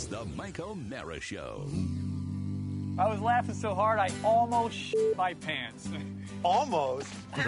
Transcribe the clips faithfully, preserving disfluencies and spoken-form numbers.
It's the Mike O'Mara Show. I was laughing so hard I almost shit my pants. Almost?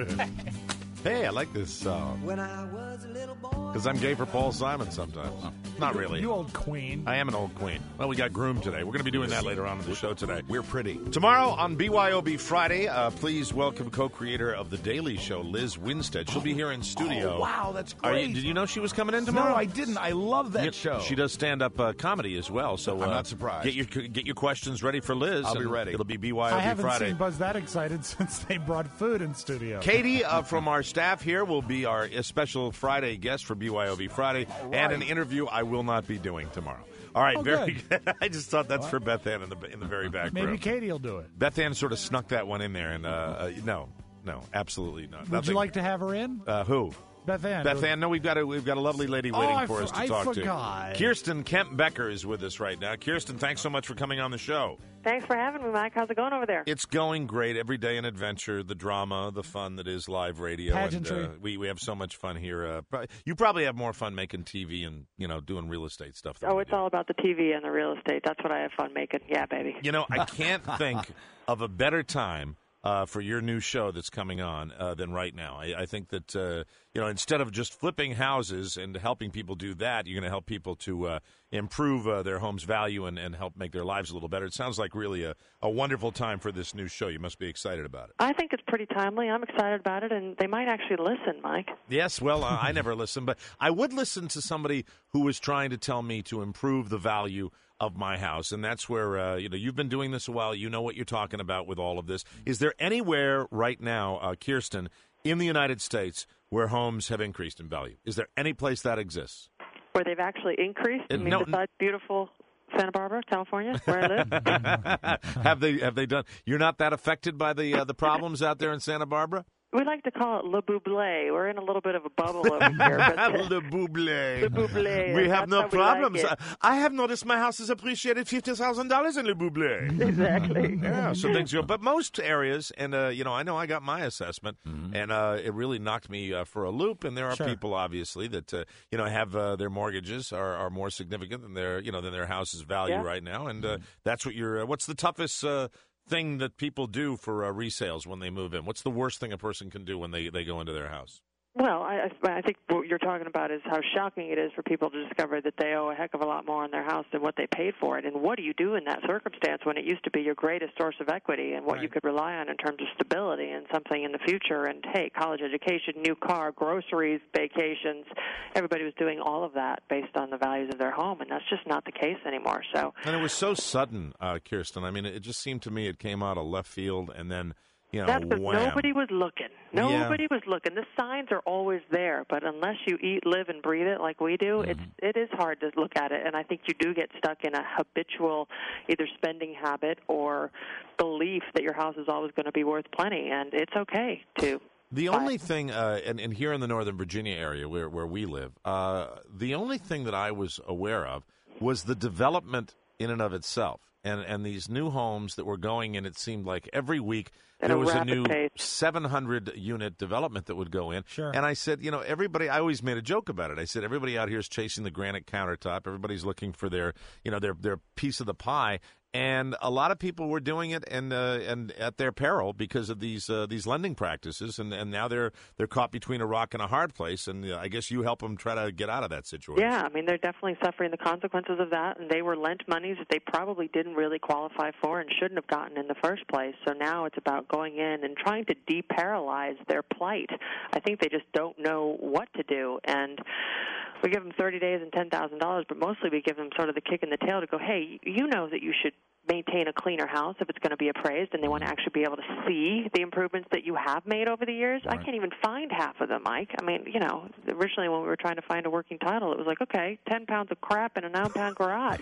Hey, I like this song. When I was a little boy. Because I'm gay for Paul Simon sometimes. Oh. Not really. You old queen. I am an old queen. Well, we got groomed today. We're going to be doing that later on in the show today. We're pretty. Tomorrow on B Y O B Friday, uh, please welcome co-creator of The Daily Show, Liz Winstead. She'll be here in studio. Oh, wow, that's Are great. you, did you know she was coming in tomorrow? No, I didn't. I love that Yeah, show. She does stand-up uh, comedy as well. So uh, I'm not surprised. Get your get your questions ready for Liz. I'll be and ready. It'll be B Y O B I haven't Friday. seen Buzz that excited since they brought food in studio. Katie uh, from our staff here will be our uh, special Friday guest for B Y O B Friday, right. and an interview I will not be doing tomorrow. All right, Oh, very good. good. I just thought that's for Beth Ann in the in the very back Maybe room. Katie will do it. Beth Ann sort of snuck that one in there, and uh, uh, no, no, absolutely not. Would Nothing. you like to have her in? uh, who? Beth Ann. Beth Ann, no, we've got a we've got a lovely lady Oh, waiting I for for- us to I talk forgot. to. Kirsten Kemp Becker is with us right now. Kirsten, thanks so much for coming on the show. Thanks for having me, Mike. How's it going over there? It's going great. Every day an adventure, the drama, the fun that is live radio. Pageantry. And, uh, we, we have so much fun here. Uh, pro- you probably have more fun making T V and, you know, doing real estate stuff. than Oh, we it's do. all about the T V and the real estate. That's what I have fun making. Yeah, baby. You know, I can't think of a better time uh, for your new show that's coming on uh, than right now. I, I think that, uh, you know, instead of just flipping houses and helping people do that, you're going to help people to uh, improve uh, their home's value and, and help make their lives a little better. It sounds like really a, a wonderful time for this new show. You must be excited about it. I think it's pretty timely. I'm excited about it, and they might actually listen, Mike. Yes, well, uh, I never listen, but I would listen to somebody who was trying to tell me to improve the value of my house, and that's where, uh, you know, you've been doing this a while. You know what you're talking about with all of this. Is there anywhere right now, uh, Kirsten, in the United States where homes have increased in value? Is there any place that exists? Where they've actually increased? I Uh, mean, no. besides beautiful Santa Barbara, California, where I live? have they have they done? You're not that affected by the uh, the problems out there in Santa Barbara? We like to call it Le Buble. We're in a little bit of a bubble over here. But Le Buble. Le Buble. We have That's no how we like problems. it. I have noticed my house has appreciated fifty thousand dollars in Le Buble. Exactly. Yeah, so things go. But most areas, and, uh, you know, I know I got my assessment, Mm-hmm. and uh, it really knocked me uh, for a loop. And there are Sure. people, obviously, that, uh, you know, have uh, their mortgages are, are more significant than their, you know, than their house's value Yeah. right now. And uh, that's what you're, uh, what's the toughest uh, thing that people do for uh, resales when they move in? What's the worst thing a person can do when they, they go into their house? Well, I, I think what you're talking about is how shocking it is for people to discover that they owe a heck of a lot more on their house than what they paid for it. And what do you do in that circumstance when it used to be your greatest source of equity and what Right. you could rely on in terms of stability and something in the future? And, hey, college education, new car, groceries, vacations, everybody was doing all of that based on the values of their home, and that's just not the case anymore. So, And it was so sudden, uh, Kirsten. I mean, it just seemed to me it came out of left field, and then, you know, That's because wham. nobody was looking. Nobody was looking. The signs are always there, but unless you eat, live, and breathe it like we do, it's it is hard to look at it. And I think you do get stuck in a habitual either spending habit or belief that your house is always going to be worth plenty, and it's okay to. The only thing, uh, and, and here in the Northern Virginia area where, where we live, uh, the only thing that I was aware of was the development in and of itself. And and these new homes that were going in, it seemed like every week At there a was a rapid new pace. seven hundred unit development that would go in. Sure. And I said, you know, everybody, I always made a joke about it. I said, everybody out here is chasing the granite countertop. Everybody's looking for their, you know, their their piece of the pie. And a lot of people were doing it and uh, and at their peril because of these uh, these lending practices, and, and now they're they're caught between a rock and a hard place. And uh, I guess you help them try to get out of that situation. Yeah, I mean, they're definitely suffering the consequences of that, and they were lent monies that they probably didn't really qualify for and shouldn't have gotten in the first place. So now it's about going in and trying to deparalyze their plight. I think they just don't know what to do, and we give them thirty days and ten thousand dollars, but mostly we give them sort of the kick in the tail to go, hey, you know that you should maintain a cleaner house if it's going to be appraised, and they want to actually be able to see the improvements that you have made over the years. I can't even find half of them, Mike. I mean, you know, originally when we were trying to find a working title, it was like, okay, ten pounds of crap in a nine-pound garage.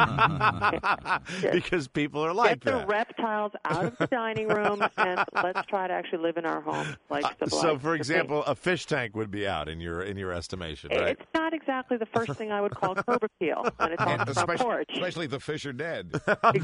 Because people are like Get the that. reptiles out of the dining room, and let's try to actually live in our home like Uh, civilized so, for human example, beings. a fish tank would be out in your in your estimation, right? It's not exactly the first thing I would call curb appeal when it's on the front especially, porch. especially if the fish are dead. Exactly.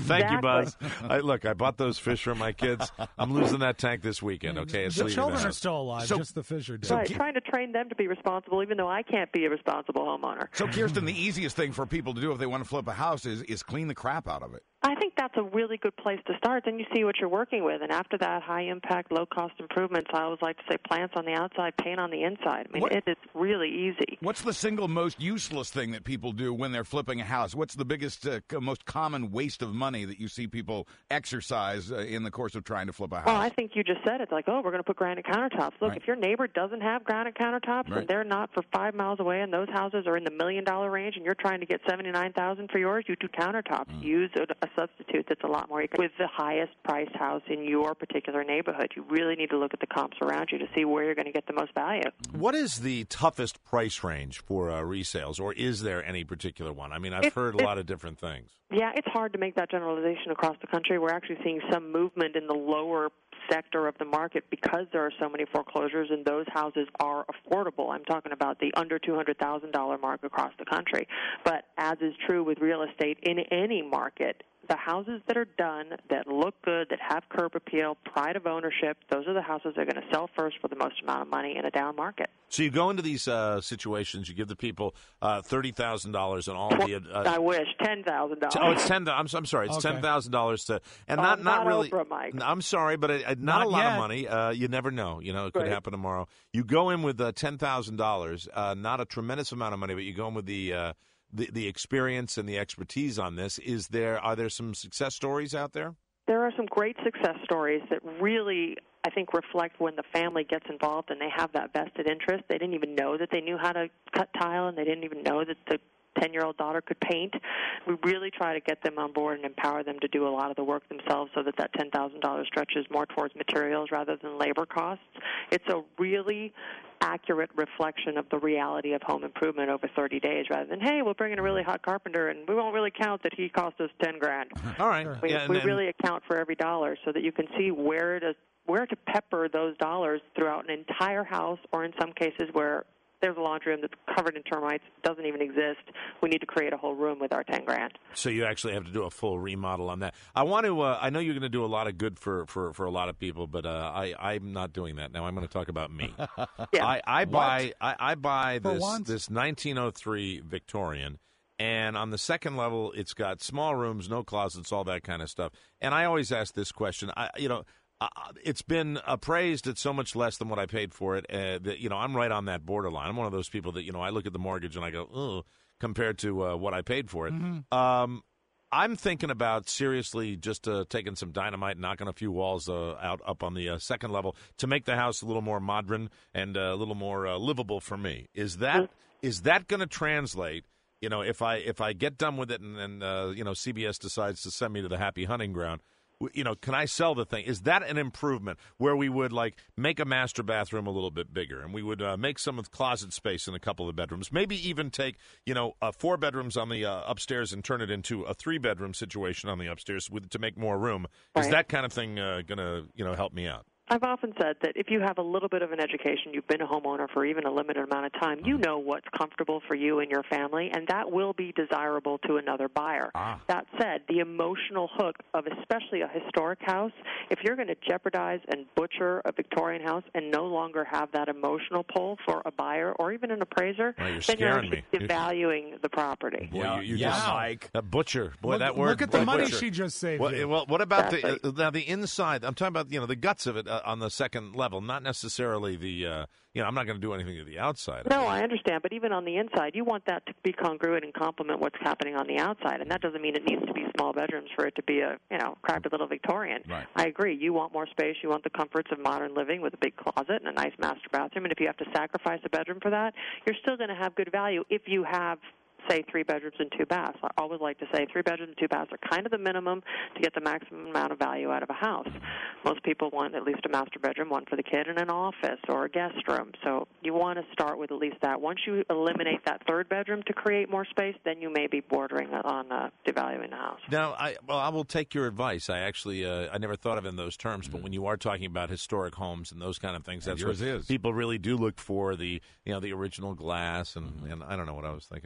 Thank you, Buzz. I, look, I bought those fish for my kids. I'm losing that tank this weekend, okay? It's The leaving children the are house. still alive, So- just the fish are dead. Right, trying to train them to be responsible, even though I can't be a responsible homeowner. So, Kirsten, the easiest thing for people to do if they want to flip a house is, is clean the crap out of it. I think that's a really good place to start. Then you see what you're working with. And after that, high-impact, low-cost improvements, I always like to say plants on the outside, paint on the inside. I mean, What- it is really easy. What's the single most useless thing that people do when they're flipping a house? What's the biggest, uh, c- most common waste of money that you see people exercise uh, in the course of trying to flip a house? Well, I think you just said it's like, oh, we're going to put granite countertops. Look, Right. if your neighbor doesn't have granite countertops Right. and they're not for five miles away and those houses are in the million-dollar range and you're trying to get seventy-nine thousand dollars for yours, you do countertops. Mm. Use a, a substitute that's a lot more eco- with the highest-priced house in your particular neighborhood. You really need to look at the comps around you to see where you're going to get the most value. What is the toughest price range for uh, resales, or is there any particular one? I mean, I've It- heard a it- lot of different things. Yeah, it's hard to make that generalization across the country. We're actually seeing some movement in the lower sector of the market because there are so many foreclosures and those houses are affordable. I'm talking about the under two hundred thousand dollars mark across the country. But as is true with real estate in any market, the houses that are done, that look good, that have curb appeal, pride of ownership, those are the houses that are going to sell first for the most amount of money in a down market. So you go into these uh, situations, you give the people uh, thirty thousand dollars and all the. Uh, I wish ten thousand dollars. Oh, it's ten. I'm, I'm sorry. It's Okay. ten thousand dollars to, and Oh, not not not really. Oprah, Mike. I'm sorry, but it, it- not, Not a lot yet. of money. Uh, you never know. You know, it could Right. happen tomorrow. You go in with uh, ten thousand dollars, uh, not a tremendous amount of money, but you go in with the, uh, the the experience and the expertise on this. Is there are there some success stories out there? There are some great success stories that really, I think, reflect when the family gets involved and they have that vested interest. They didn't even know that they knew how to cut tile, and they didn't even know that the ten-year-old daughter could paint. We really try to get them on board and empower them to do a lot of the work themselves so that that ten thousand dollars stretches more towards materials rather than labor costs. It's a really accurate reflection of the reality of home improvement over thirty days rather than, hey, we'll bring in a really hot carpenter and we won't really count that he cost us ten grand. All right. We, Yeah, and we then- really account for every dollar so that you can see where to where to pepper those dollars throughout an entire house, or in some cases where there's a laundry room that's covered in termites, doesn't even exist. We need to create a whole room with our ten grand. So you actually have to do a full remodel on that. I want to. Uh, I know you're going to do a lot of good for, for, for a lot of people, but uh, I I'm not doing that now. I'm going to talk about me. Yeah. I, I buy I, I buy For this once? this nineteen oh three Victorian, and on the second level, it's got small rooms, no closets, all that kind of stuff. And I always ask this question. I you know. Uh, it's been appraised at so much less than what I paid for it uh, that, you know, I'm right on that borderline. I'm one of those people that, you know, I look at the mortgage and I go, ugh, compared to uh, what I paid for it. Mm-hmm. Um, I'm thinking about seriously just uh, taking some dynamite, knocking a few walls uh, out up on the uh, second level to make the house a little more modern and uh, a little more uh, livable for me. Is that is that going to translate? You know, if I if I get done with it and then uh, you know C B S decides to send me to the happy hunting ground, you know, can I sell the thing? Is that an improvement where we would, like, make a master bathroom a little bit bigger and we would uh, make some of the closet space in a couple of bedrooms, maybe even take, you know, uh, four bedrooms on the uh, upstairs and turn it into a three-bedroom situation on the upstairs with, to make more room? Is Right. that kind of thing uh, going to, you know, help me out? I've often said that if you have a little bit of an education, you've been a homeowner for even a limited amount of time, you know what's comfortable for you and your family, and that will be desirable to another buyer. Ah. That said, the emotional hook of especially a historic house, if you're going to jeopardize and butcher a Victorian house and no longer have that emotional pull for a buyer or even an appraiser, Well, you're then you're scaring actually me. devaluing the property. Boy, Yeah, you, you yeah, just, Mike. A butcher. Boy, look, that word. look at the boy, money butcher. she just saved Well, you. well, what about Exactly. the uh, now the inside? I'm talking about, you know, the guts of it uh, on the second level, not necessarily the. Uh, you know, I'm not going to do anything to the outside. No, I understand, but even on the inside, you want that to be congruent and complement what's happening on the outside, and that doesn't mean it needs to be small bedrooms for it to be a, you know, crappy little Victorian. Right. I agree. You want more space. You want the comforts of modern living with a big closet and a nice master bathroom, and if you have to sacrifice a bedroom for that, you're still going to have good value if you have, say, three bedrooms and two baths. I always like to say three bedrooms and two baths are kind of the minimum to get the maximum amount of value out of a house. Most people want at least a master bedroom, one for the kid, and an office or a guest room. So you want to start with at least that. Once you eliminate that third bedroom to create more space, then you may be bordering on uh, devaluing the house. Now, I well, I will take your advice. I actually, uh, I never thought of it in those terms. But when you are talking about historic homes and those kind of things, that's yours what is. people really do look for, the, you know, the original glass, and, and I don't know what I was thinking. Yeah, you you know,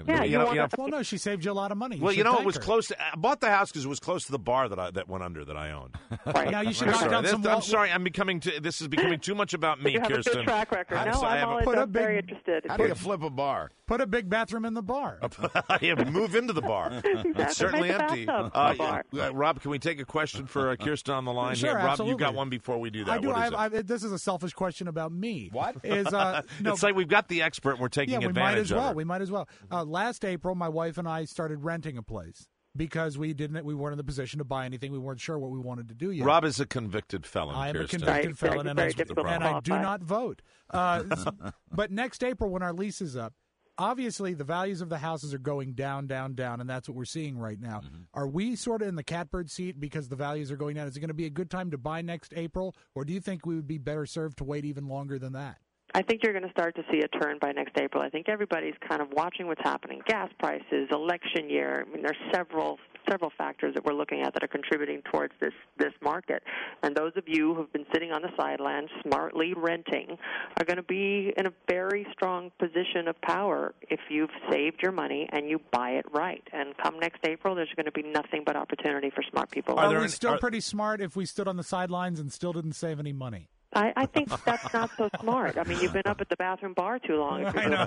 you know, Well, no, she saved you a lot of money. You well, you should know, it thank was her. close to. I bought the house because it was close to the bar that I that went under that I owned. Right. Now you should I'm knock sorry. down This- some I'm wall- sorry. I'm becoming. Too, this is becoming too much about me, You have Kirsten. a good track record. I'm No, sorry, I I'm, have a- always, Put a I'm very big- interested. How do you flip a bar? Put a big bathroom in the bar. yeah, move into the bar. It's certainly Make a empty. bathtub Uh, a bar. yeah, uh, Rob, can we take a question for uh, Kirsten on the line Sure, here? Rob, absolutely. you got one before we do that. I do. What I is have, it? I, this is a selfish question about me. What? Is uh, no, it's like we've got the expert and we're taking yeah, we advantage might as of well. it. We might as well. Uh, last April, my wife and I started renting a place because we didn't. We weren't in the position to buy anything. We weren't sure what we wanted to do yet. Rob is a convicted felon, I am a Kirsten. convicted Right, felon, very- and, very I, difficult to and I do qualify. not vote. Uh, s- but next April, when our lease is up, obviously the values of the houses are going down, down, down, and that's what we're seeing right now. Mm-hmm. Are we sort of in the catbird seat because the values are going down? Is it going to be a good time to buy next April, or do you think we would be better served to wait even longer than that? I think you're going to start to see a turn by next April. I think everybody's kind of watching what's happening. Gas prices, election year. I mean, there's several several factors that we're looking at that are contributing towards this this market. And those of you who've been sitting on the sidelines, smartly renting, are going to be in a very strong position of power if you've saved your money and you buy it right. And come next April, there's going to be nothing but opportunity for smart people. Are Are there we any- still are- pretty smart if we stood on the sidelines and still didn't save any money? I, I think that's not so smart. I mean, you've been up at the bathroom bar too long. If you're doing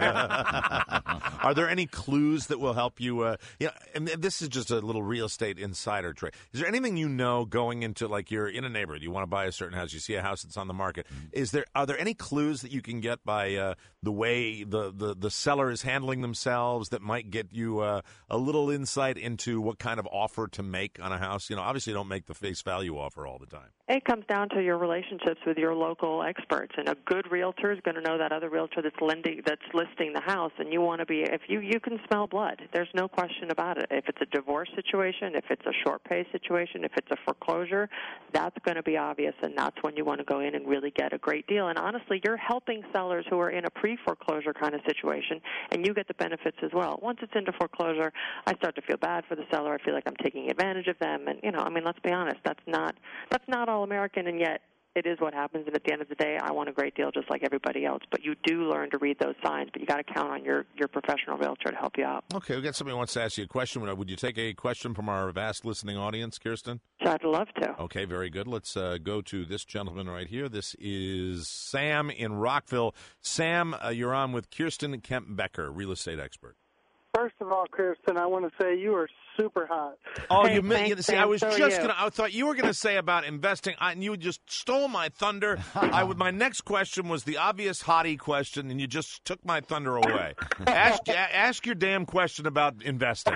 that. Are there any clues that will help you? Uh, you know, and this is just a little real estate insider trick. Is there anything you know going into, like, you're in a neighborhood, you want to buy a certain house, you see a house that's on the market? Is there are there any clues that you can get by uh, the way the, the the seller is handling themselves that might get you uh, a little insight into what kind of offer to make on a house? You know, obviously, you don't make the face value offer all the time. It comes down to your relationships with your local experts, and a good realtor is going to know that other realtor that's lending, that's listing the house, and you want to be. If you you can smell blood, there's no question about it. If it's a divorce situation, if it's a short pay situation, if it's a foreclosure, that's going to be obvious, and that's when you want to go in and really get a great deal. And honestly, you're helping sellers who are in a pre-foreclosure kind of situation, and you get the benefits as well. Once it's into foreclosure, I start to feel bad for the seller. I feel like I'm taking advantage of them, and you know, I mean, let's be honest, that's not that's not all American, and yet it is what happens. And at the end of the day, I want a great deal just like everybody else. But you do learn to read those signs, but you got to count on your, your professional realtor to help you out. Okay, we got somebody who wants to ask you a question. Would you take a question from our vast listening audience, Kirsten? So I'd love to. Okay, very good. Let's uh, go to this gentleman right here. This is Sam in Rockville. Sam, uh, you're on with Kirsten Kemp Becker, real estate expert. First of all, Kirsten, I want to say you are super hot. Oh, Hey, you, mi- thanks, you see, Sam. I was So are just you. gonna. I thought you were gonna say about investing, I, and you just stole my thunder. I would. My next question was the obvious hottie question, and you just took my thunder away. ask, a- ask your damn question about investing.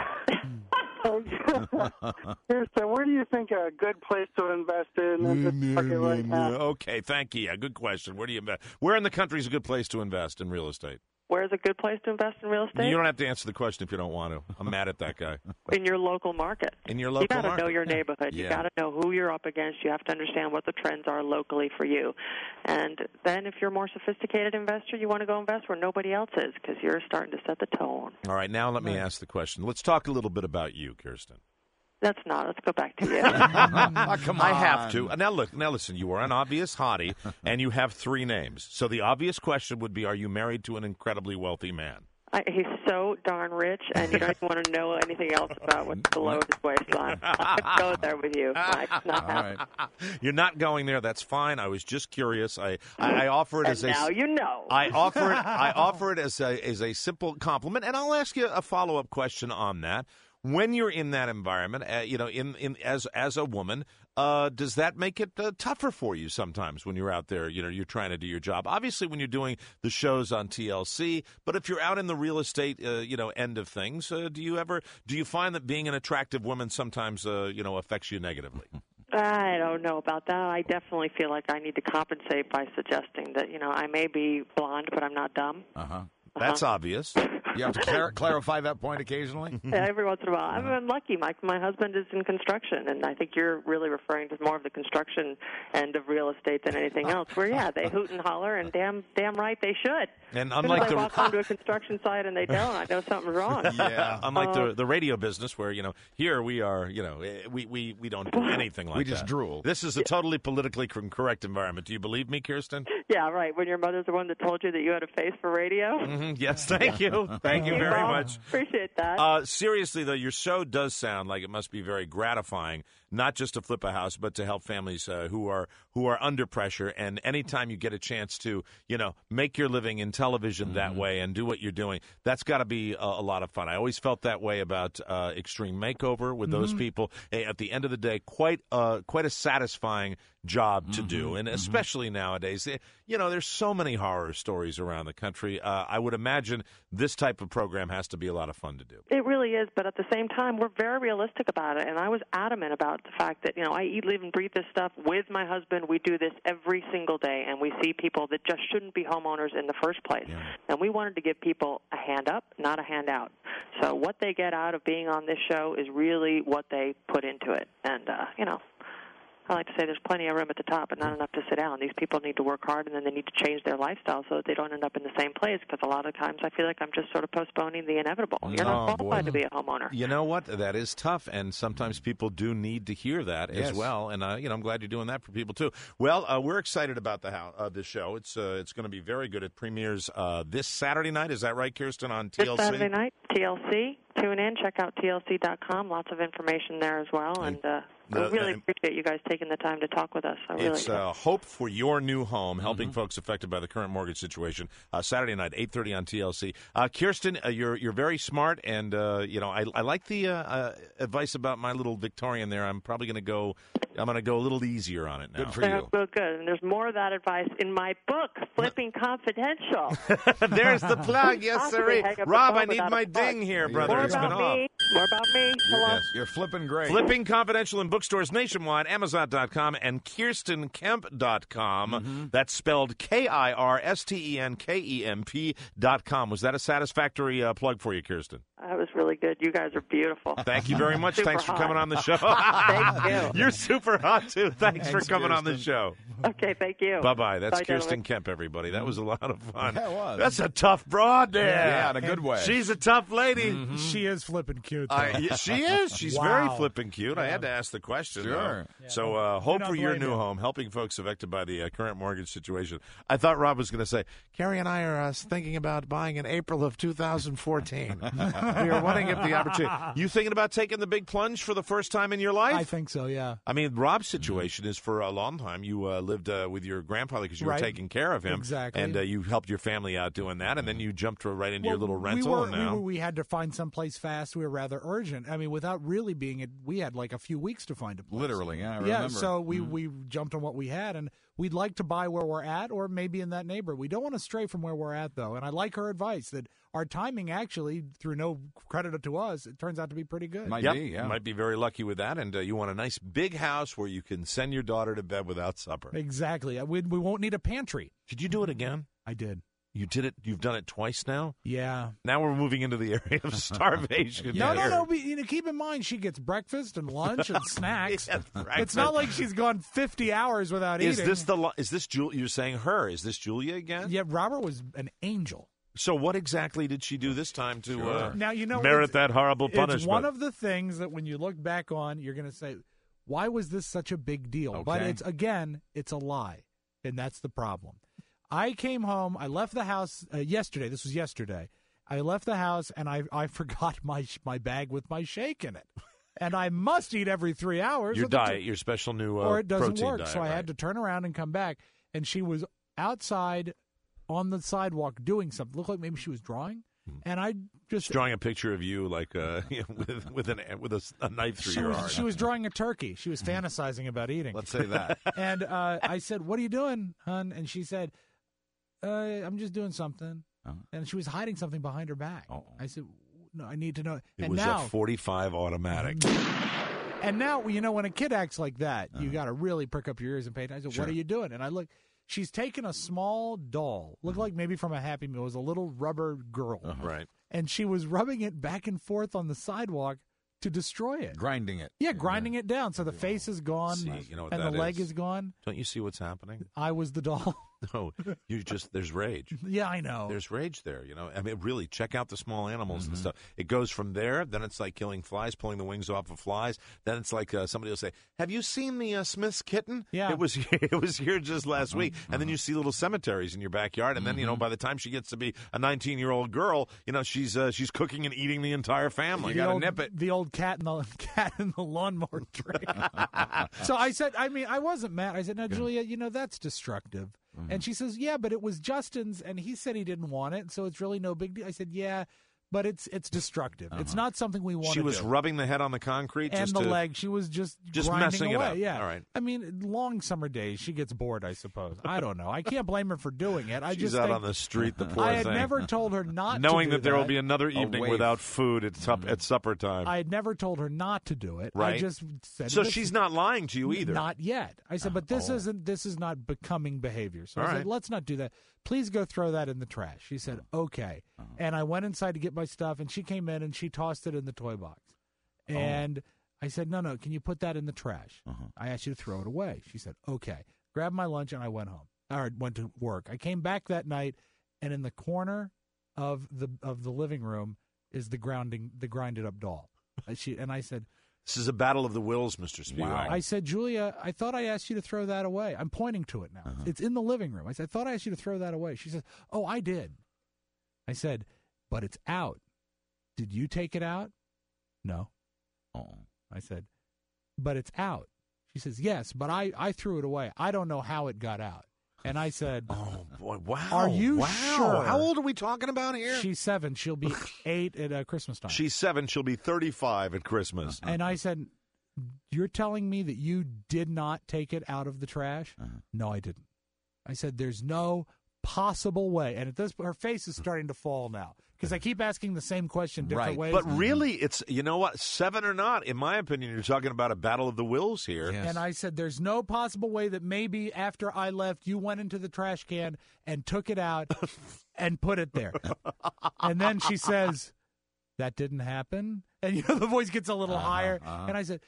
Kirsten, where do you think a good place to invest in in this market right now? Okay, thank you. Yeah, good question. Where do you invest? Where in the country is a good place to invest in real estate? Where's a good place to invest in real estate? You don't have to answer the question if you don't want to. I'm mad at that guy. In your local market. In your local You got to market. know your neighborhood. You Yeah. got to know who you're up against. You have to understand what the trends are locally for you. And then if you're a more sophisticated investor, you want to go invest where nobody else is because you're starting to set the tone. All right, now let me ask the question. Let's talk a little bit about you, Kirsten. That's not. Let's go back to you. Oh, come on. I have to. Now look, now listen, you are an obvious hottie, and you have three names. So the obvious question would be, are you married to an incredibly wealthy man? I, he's so darn rich, and you don't even want to know anything else about what's below his waistline. I'd go there with you. It's not All right. You're not going there. That's fine. I was just curious. I, I, I offer it And as a now you know. I offer it. I offer it as a as a simple compliment, and I'll ask you a follow up question on that. When you're in that environment, uh, you know, in, in as as a woman, uh, does that make it uh, tougher for you sometimes when you're out there? You know, you're trying to do your job. Obviously, when you're doing the shows on T L C, but if you're out in the real estate, uh, you know, end of things, uh, do you ever do you find that being an attractive woman sometimes, uh, you know, affects you negatively? I don't know about that. I definitely feel like I need to compensate by suggesting that, you know, I may be blonde, but I'm not dumb. Uh-huh. That's obvious. You have to clar- clarify that point occasionally? Every once in a while. I'm lucky. My my husband is in construction, and I think you're really referring to more of the construction end of real estate than anything else. Where, yeah, they hoot and holler, and damn damn right they should. And As soon unlike as I the walk onto a construction site and they don't, I know something's wrong. Yeah, unlike Uh, the the radio business where, you know, here we are, you know, eh, we, we, we don't do anything like that. We just drool. This is a totally politically con- correct environment. Do you believe me, Kirsten? Yeah, right. When your mother's the one that told you that you had a face for radio. Mm-hmm. Yes, thank you. Thank you very Well, much. Appreciate that. Uh, seriously, though, your show does sound like it must be very gratifying, not just to flip a house, but to help families uh, who are who are under pressure. And anytime you get a chance to, you know, make your living in television mm-hmm. that way and do what you're doing, that's got to be a, a lot of fun. I always felt that way about uh, Extreme Makeover with mm-hmm. those people. At the end of the day, quite uh, quite a satisfying job to mm-hmm. do, and especially mm-hmm. nowadays, you know, there's so many horror stories around the country. Uh, I would imagine this type of program has to be a lot of fun to do. It really is, but at the same time, we're very realistic about it, and I was adamant about the fact that, you know, I eat, live, and breathe this stuff with my husband. We do this every single day, and we see people that just shouldn't be homeowners in the first place, yeah. and we wanted to give people a hand up, not a handout. So what they get out of being on this show is really what they put into it, and, uh, you know, I like to say there's plenty of room at the top, but not enough to sit down. These people need to work hard, and then they need to change their lifestyle so that they don't end up in the same place, because a lot of times I feel like I'm just sort of postponing the inevitable. You're oh, not qualified boy. to be a homeowner. You know what? That is tough, and sometimes people do need to hear that yes. as well. And uh, you know, I'm glad you're doing that for people too. Well, uh, we're excited about the how, uh, this show. It's uh, it's going to be very good. It premieres uh, this Saturday night. Is that right, Kirsten, on T L C? This Saturday night, T L C. Tune in, check out T L C dot com. Lots of information there as well, and uh, we really uh, appreciate you guys taking the time to talk with us. I really it's do. uh, Hope for Your New Home, helping mm-hmm. folks affected by the current mortgage situation. Uh, Saturday night, eight thirty on T L C. Uh, Kirsten, uh, you're you're very smart, and uh, you know I I like the uh, uh, advice about my little Victorian there. I'm probably going to go. I'm going to go a little easier on it now. Good for They're you. Good, good. And there's more of that advice in my book, Flipping Confidential. There's the plug, yes, sir. Rob, I need my ding here, brother. More It's been about off. me. More about me. Hello. Yes, you're flipping great. Flipping Confidential in bookstores nationwide, Amazon dot com and Kirsten Kemp dot com. Mm-hmm. That's spelled K I R S T E N K E M P dot com. Was that a satisfactory uh, plug for you, Kirsten? That was really good. You guys are beautiful. Thank you very much. Super Thanks for hot. coming on the show. Thank you. You're super hot, too. Thanks, Thanks, for coming Kirsten. on the show. Okay, thank you. Bye-bye. That's Bye, Kirsten gentlemen. Kemp, everybody. That was a lot of fun. Yeah, it was. That's a tough broad there. Yeah, in a good way. She's a tough lady. Mm-hmm. She is flipping cute, though. I, yeah, she is. She's Wow. very flipping cute. I had to ask the question. Sure. though. Yeah, so, don't- uh, do hope not for your blame new him. home, helping folks affected by the uh, current mortgage situation. I thought Rob was going to say, Carrie and I are uh, thinking about buying in April of two thousand fourteen. We are wanting if the opportunity. You thinking about taking the big plunge for the first time in your life? I think so, yeah. I mean, Rob's situation is for a long time. You uh, lived uh, with your grandfather because you Right. were taking care of him. Exactly. And uh, you helped your family out doing that, and then you jumped right into your Well, little rental. We, were, and now, we, were, we had to find someplace fast. We were rather urgent. I mean, without really being it, we had like a few weeks to find a place. Literally, yeah, I yeah, remember. so we, Mhm. we jumped on what we had, and we'd like to buy where we're at or maybe in that neighborhood. We don't want to stray from where we're at, though, and I like her advice that our timing actually, through no credit to us, it turns out to be pretty good. Might Yep, be, yeah. you might be very lucky with that, and uh, you want a nice big house where you can send your daughter to bed without supper. Exactly. We, we won't need a pantry. Did you do it again? I did. You did it. You've done it twice now. Yeah. Now we're moving into the area of starvation. No, no, here. no. But, you know, keep in mind, she gets breakfast and lunch and snacks. Yes, It's not like she's gone fifty hours without Is eating. this the? lo- Is this Jul? You're saying her? Is this Julia again? Yeah, Robert was an angel. So what exactly did she do this time to Sure. uh, Now, you know, merit it's- that horrible punishment? It's one of the things that when you look back on, you're going to say, why was this such a big deal? But Okay. it's, again, it's a lie, and that's the problem. I came home, I left the house uh, yesterday. This was yesterday. I left the house, and I I forgot my my bag with my shake in it. And I must eat every three hours. your or the- diet, your special new uh, or it doesn't protein work. diet, so I right. had to turn around and come back, and she was outside on the sidewalk doing something. Looked like maybe she was drawing, and I just She's drawing a picture of you, like uh, with with an with a, a knife through she your was, heart. she was drawing a turkey. She was fantasizing about eating. Let's say that. And uh, I said, "What are you doing, hon?" And she said, uh, "I'm just doing something." Uh-huh. And she was hiding something behind her back. Uh-oh. I said, "No, I need to know." It and was now, a forty-five automatic. and now, you know, when a kid acts like that, Uh-huh. you got to really prick up your ears and pay attention. I said, Sure. "What are you doing?" And I look. She's taken a small doll, looked like maybe from a Happy Meal. It was a little rubber girl, Right. and she was rubbing it back and forth on the sidewalk to destroy it. Grinding it. Yeah, grinding it down so the face is gone See, you know what and that the leg is? is gone. Don't you see what's happening? I was the doll. No, you just there's rage. Yeah, I know. There's rage there, you know. I mean, really, check out the small animals Mm-hmm. and stuff. It goes from there, then it's like killing flies, pulling the wings off of flies. Then it's like uh, somebody will say, "Have you seen the uh, Smith's kitten? Yeah. it was here, it was here just last Uh-huh, week." And then you see little cemeteries in your backyard, and then you know by the time she gets to be a nineteen-year-old girl, you know she's uh, she's cooking and eating the entire family. You gotta old, nip it. The old cat in the cat in the lawnmower tray. So I said, I mean, I wasn't mad. I said, "Now, Julia, you know that's destructive." Mm-hmm. And she says, "Yeah, but it was Justin's, and he said he didn't want it, so it's really no big deal." I said, "Yeah, but it's it's destructive. It's not something we want." She to was do. rubbing the head on the concrete and just the to, leg. She was just just grinding messing it away. up. Yeah, All right. I mean, long summer days, she gets bored. I suppose. I don't know. I can't blame her for doing it. I She's just out think on the street. The poor I had thing. never told her not, knowing to do that there will that. be another evening waif. without food at, sup- at supper time. I had never told her not to do it. I Right. just said so this she's is- not lying to you either. Not yet. I said, but this Oh. isn't. This is not becoming behavior. So All I said, right. let's not do that. Please go throw that in the trash. She said, okay. And I went inside to get my stuff, and she came in and she tossed it in the toy box. And I said, no, no, can you put that in the trash? I asked you to throw it away. She said, okay. Grabbed my lunch and I went home. Or went to work. I came back that night, and in the corner of the of the living room is the grounding the grinded up doll. And she and I said, This is a battle of the wills, Mister Spivak. I said, Julia, I thought I asked you to throw that away. I'm pointing to it now. Uh-huh. It's in the living room. I said, I thought I asked you to throw that away. She said, oh, I did. I said, but it's out. Did you take it out? No. Oh. I said, but it's out. She says, yes, but I, I threw it away. I don't know how it got out. And I said, Oh, boy. Wow. Are you wow. sure? How old are we talking about here? she's seven. She'll be eight at uh, Christmas time. She's seven. She'll be thirty-five at Christmas. And I said, you're telling me that you did not take it out of the trash? Uh-huh. No, I didn't. I said, there's no possible way. And at this, her face is starting to fall now because I keep asking the same question different Right. ways. But really, it's, you know what, seven or not, in my opinion, you're talking about a battle of the wills here. Yeah. And I said, there's no possible way that maybe after I left, you went into the trash can and took it out and put it there. And then she says, that didn't happen. And, you know, the voice gets a little Uh-huh, higher. uh-huh. And I said,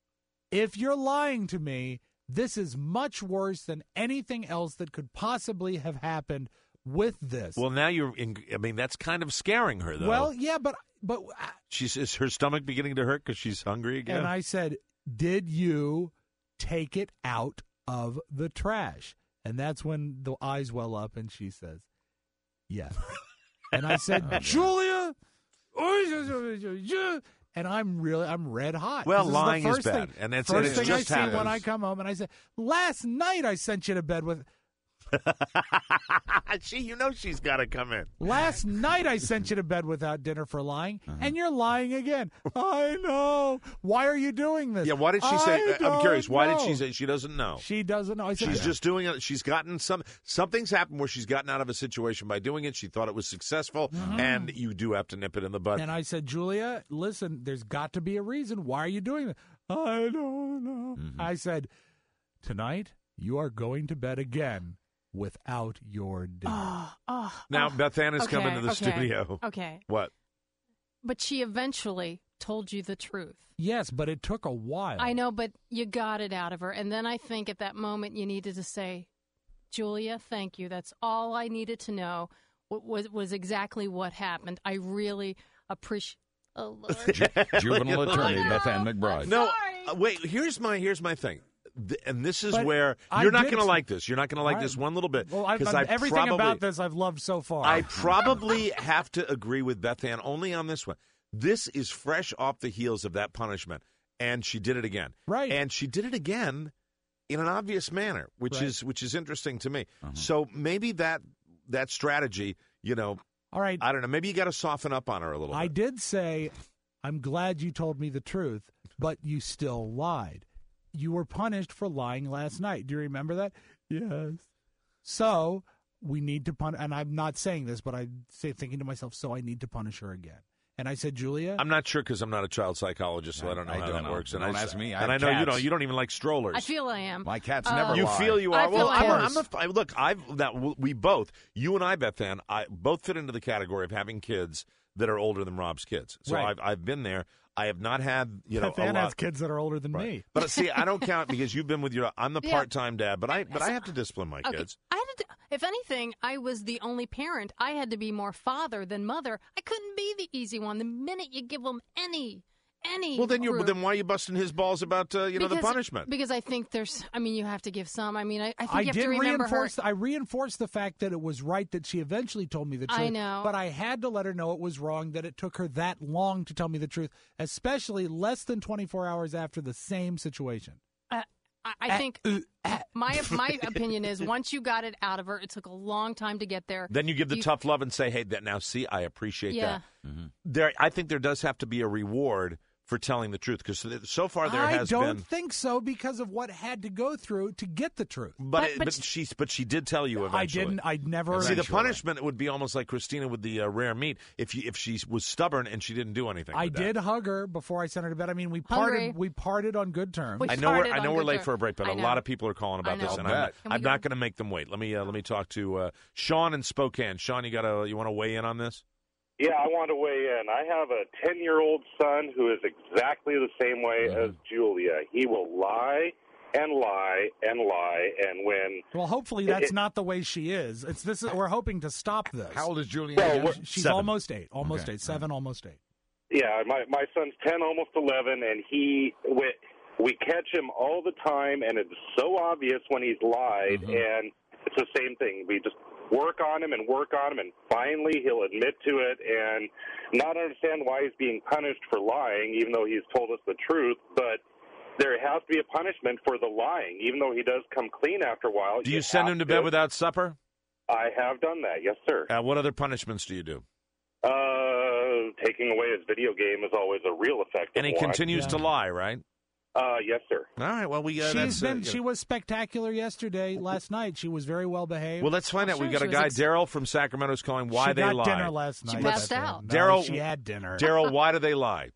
if you're lying to me, this is much worse than anything else that could possibly have happened with this. Well, now you're, in, I mean, that's kind of scaring her, though. Well, yeah, but but She's, is her stomach beginning to hurt because she's hungry again? and I said, did you take it out of the trash? And that's when the eyes well up, and she says, yes. And I said, Julia, and I'm really, I'm red hot. Well, This the lying is first bad, thing- and that's- first and it's thing I just see when happens. I come home, and I said, last night I sent you to bed with. she, you know she's got to come in. Last night I sent you to bed without dinner for lying, Uh-huh. and you're lying again. I know. Why are you doing this? Yeah, why did she I say, I'm curious, don't why did know. she say she doesn't know? She doesn't know. I said, She's just doing it. She's gotten some, something's happened where she's gotten out of a situation by doing it. She thought it was successful, and you do have to nip it in the bud. And I said, Julia, listen, there's got to be a reason. Why are you doing this? I don't know. Mm-hmm. I said, tonight you are going to bed again without your dinner. Oh, oh, Now, oh. Beth Ann has come Okay, into the okay, studio. Okay. What? But she eventually told you the truth. Yes, but it took a while. I know, but you got it out of her. And then I think at that moment you needed to say, Julia, thank you. That's all I needed to know what was, was exactly what happened. I really appreciate Oh, Lord. Juvenile attorney Oh, no. Beth Ann McBride. No, Sorry. uh, wait. Here's my here's my thing, Th- and this is But where I you're not did going to s- like this. You're not going to like I- this one little bit. Well, I've, 'cause I've- I everything probably, about this I've loved so far. I probably have to agree with Beth Ann only on this one. This is fresh off the heels of that punishment, and she did it again. Right. And she did it again in an obvious manner, which Right. is which is interesting to me. So maybe that that strategy, you know, All right. I don't know. Maybe you got to soften up on her a little I bit. did say, I'm glad you told me the truth, but you still lied. You were punished for lying last night. Do you remember that? Yes. So we need to punish, and I'm not saying this, but I'm say, thinking to myself, so I need to punish her again. And I said, Julia, I'm not sure because I'm not a child psychologist, so I, I- don't know I how don't that know. works. And Don't I, ask me. I and I have know you cats. don't. You don't even like strollers. I feel I am. My cats Uh, never You lie. feel you I are. feel Well, like I'm, a, yours. I'm a, I, look. I've that we both, you and I, Beth Ann, I both fit into the category of having kids that are older than Rob's kids. So Right. I've I've been there. I have not had, you know, Fan a has lot. kids that are older than Right. me. But see, I don't count because you've been with your. I'm the Yeah. part-time dad, but I but I So- have to discipline my Okay. kids. I had to, if anything, I was the only parent. I had to be more father than mother. I couldn't be the easy one. The minute you give them any, any. Well, then you're room- then why are you busting his balls about uh, you know the Because- punishment? Because I think there's. I mean, you have to give some. I mean, I, I think I you have did to remember reinforce. her. I reinforced the fact that it was right that she eventually told me the truth. I know. but I had to let her know it was wrong. That it took her that long to tell me the truth, especially less than twenty-four hours after the same situation. Uh, I, I Uh, think uh, uh. my my opinion is once you got it out of her, it took a long time to get there. Then you give the tough love and say, "Hey, that now see, I appreciate Yeah. that." There, I think there does have to be a reward for telling the truth because so far there I has don't been. think so because of what had to go through to get the truth. But But- it- but but, she but she did tell you I eventually. didn't. I never. See, the Eventually. punishment would be almost like Christina with the uh, rare meat. If you, if she was stubborn and she didn't do anything, I with that. did hug her before I sent her to bed. I mean, we Hungry. parted. We parted on good terms. We I know we're started I know on we're good late terms. for a break, but I a know. lot of people are calling about I know. this, and I'll I'm not, bet. Can we I'm go? not going to make them wait. Let me uh, let me talk to uh, Sean in Spokane. Sean, you got to you want to weigh in on this? Yeah, I want to weigh in. I have a ten-year-old son who is exactly the same way Mm-hmm. as Julia. He will lie and lie and lie, and when Well, hopefully that's not the way she is. It's this. We're hoping to stop this. How old is Julia? Well, again? what- She's Seven. almost eight. Almost Okay. eight. Seven. Almost eight. yeah, my my son's ten, almost eleven, and he we, we catch him all the time, and it's so obvious when he's lied, Mm-hmm. and it's the same thing. We just work on him and work on him, and finally he'll admit to it and not understand why he's being punished for lying, even though he's told us the truth. But there has to be a punishment for the lying, even though he does come clean after a while. Do you send have him to bed without supper? I have done that, yes, sir. Uh, what other punishments do you do? Uh, taking away his video game is always a real effective And he one. continues to lie, right? Uh, yes, sir. All right. Well, we uh, She's that's, uh, been. you know. She was spectacular yesterday. Last night, she was very well behaved. Well, let's find out. Sure, We've got she a was guy, ex- Daryl from Sacramento's calling why she they got lie. dinner last night. passed that's it. out. No, Daryl- she had dinner. Daryl, why do they lie?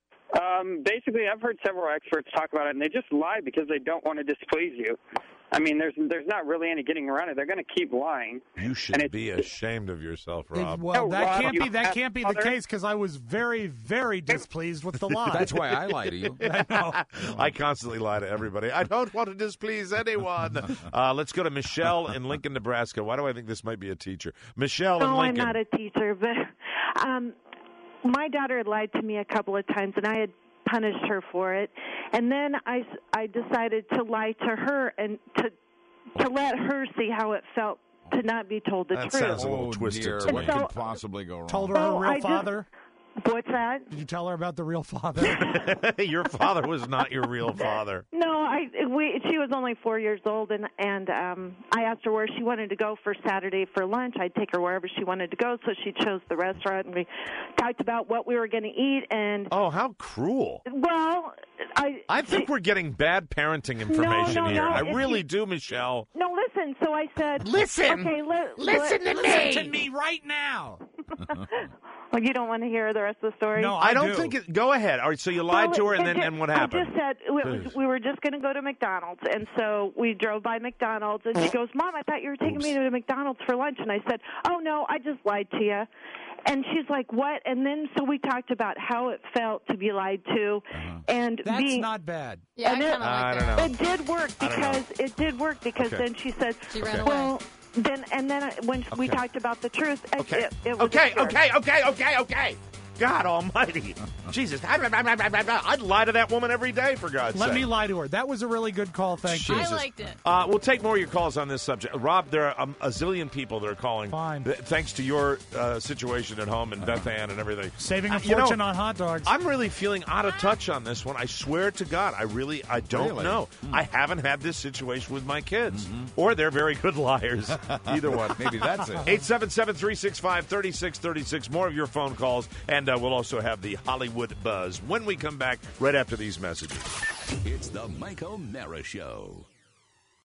Um, basically, I've heard several experts talk about it, and they just lie because they don't want to displease you. I mean, there's there's not really any getting around it. They're going to keep lying. You should And it- be ashamed of yourself, It- Rob. well, No, that Rob, can't you be. That have can't be the other- case because I was very, very displeased with the lie. That's why I lie to you. I know. I constantly lie to everybody. I don't want to displease anyone. Uh, let's go to Michelle in Lincoln, Nebraska. Why do I think this might be a teacher? Michelle in No, I'm Lincoln. not a teacher, but um, my daughter had lied to me a couple of times, and I had punished her for it. And then I, I decided to lie to her and to to let her see how it felt to not be told the That truth. sounds a little Oh, twisted dear. to What me. So- could possibly go wrong? Told her her Oh, real I just- father. What's that? Did you tell her about the real father? Your father was not your real father. No, I we she was only four years old, and and um, I asked her where she wanted to go for Saturday for lunch. I'd take her wherever she wanted to go, so she chose the restaurant, and we talked about what we were going to eat. And Oh, how cruel. well, I I think she- we're getting bad parenting information no, here. no, I if really you- do, Michelle. no. Listen, so I said, Listen. Okay, li- Listen li- to me. Listen to me right now. Well, you don't want to hear the rest of the story? No, I, I don't do. think it. Go ahead. All right, so you lied Well, to her, and it then ju- and what I happened? just said it was, Please. we were just going to go to McDonald's, and so we drove by McDonald's, and she goes, "Mom, I thought you were taking me to McDonald's for lunch," and I said, "Oh no, I just lied to you." And she's like, "What?" And then so we talked about how it felt to be lied to, and That's being. not bad. Yeah, I And it- kind of like I that. don't know. It did work I don't know. because it did work because Okay. then she said, She ran away. "Well." Then and then when we Okay. talked about the truth, it- Okay. it, it was okay, absurd. okay, okay, okay, okay. God almighty. Jesus. I'd lie to that woman every day, for God's Let sake. me lie to her. That was a really good call. Thank you. I liked it. Uh, we'll take more of your calls on this subject. Rob, there are um, a zillion people that are calling. Fine. th- thanks to your uh, situation at home and Beth Ann and everything. Saving a Uh, you know, fortune on hot dogs. I'm really feeling out of touch on this one. I swear to God, I really, I don't Really? know. I haven't had this situation with my kids. Or they're very good liars. Either one. Maybe that's it. eight seven seven, three six five, three six three six. More of your phone calls. And uh, we'll also have the Hollywood Buzz when we come back right after these messages. It's the Mike O'Mara Show.